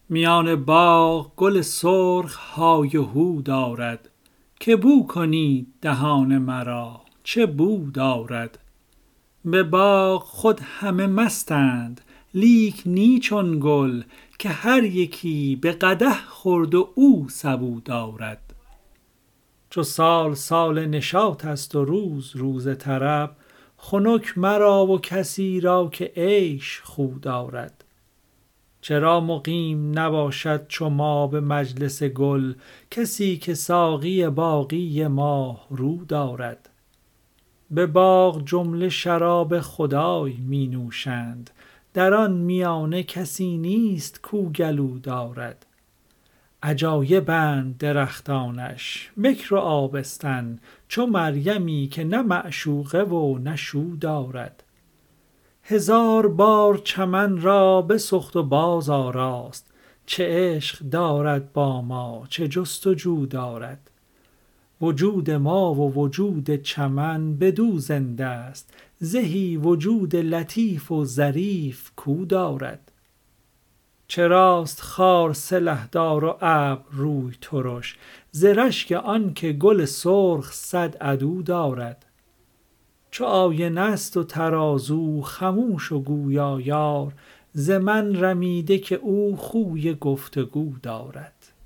میان باغ گل سرخ های و هو دارد، که بو کنید دهان مرا چه بو دارد. به باغ خود همه مستند، لیک نی چون گل، که هر یکی به قدح خورد و او سبو دارد. چو سال سال نشاط است و روز روز طرب، خنک مرا و کسی را که عیش خو دارد. چرا مقیم نباشد چو ما به مجلس گل، کسی که ساقی باقی ماه رو دارد. به باغ جمله شراب خدای می نوشند، در آن میانه کسی نیست کو گلو دارد. عجایبند درختانش بکر و آبستن، چو مریمی که نه معشوقه و نه شو دارد. هزار بار چمن را بسخت و باز آراست، چه عشق دارد با ما چه جست و جو دارد. وجود ما و وجود چمن بدو زنده است، زهی وجود لطیف و ظریف کو دارد. چراست خار سلحدار و ابر روی ترش، ز رشک آن که گل سرخ صد عدو دارد. چو آینه است و ترازو خموش و گویا یار، ز من رمیده که او خوی گفت و گو دارد.